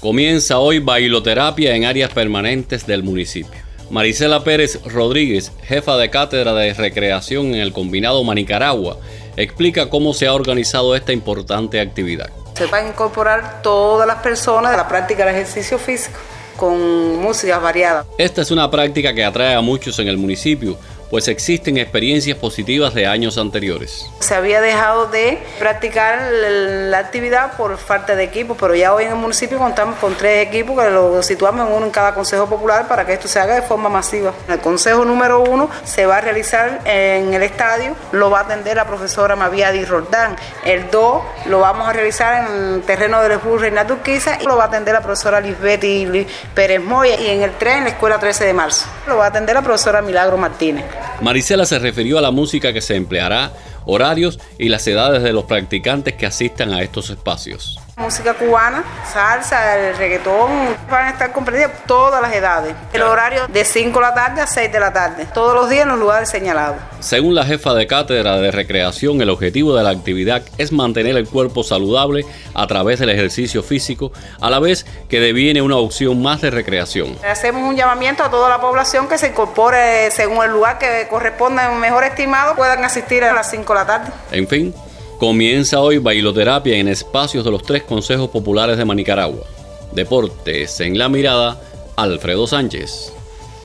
Comienza hoy bailoterapia en áreas permanentes del municipio. Marisela Pérez Rodríguez, jefa de cátedra de recreación en el Combinado Manicaragua, explica cómo se ha organizado esta importante actividad. Se van a incorporar todas las personas a la práctica del ejercicio físico con músicas variadas. Esta es una práctica que atrae a muchos en el municipio, pues existen experiencias positivas de años anteriores. Se había dejado de practicar la actividad por falta de equipo, pero ya hoy en el municipio contamos con 3 equipos que lo situamos en uno en cada consejo popular para que esto se haga de forma masiva. El consejo número 1 se va a realizar en el estadio, lo va a atender la profesora Maviadi Roldán. El 2 lo vamos a realizar en el terreno del Esbú Reinaldo Urquiza y lo va a atender la profesora Lisbeth Pérez Moya. Y en el 3 en la escuela 13 de marzo lo va a atender la profesora Milagro Martínez. Marisela se refirió a la música que se empleará, horarios y las edades de los practicantes que asistan a estos espacios. Música cubana, salsa, el reggaetón, van a estar comprendidas todas las edades. El horario de 5 de la tarde a 6 de la tarde, todos los días en los lugares señalados. Según la jefa de cátedra de recreación, el objetivo de la actividad es mantener el cuerpo saludable a través del ejercicio físico, a la vez que deviene una opción más de recreación. Hacemos un llamamiento a toda la población que se incorpore según el lugar que corresponda, mejor estimado, puedan asistir a las 5 de la tarde. En fin, comienza hoy bailoterapia en espacios de los 3 consejos populares de Manicaragua. Deportes en la mirada, Alfredo Sánchez.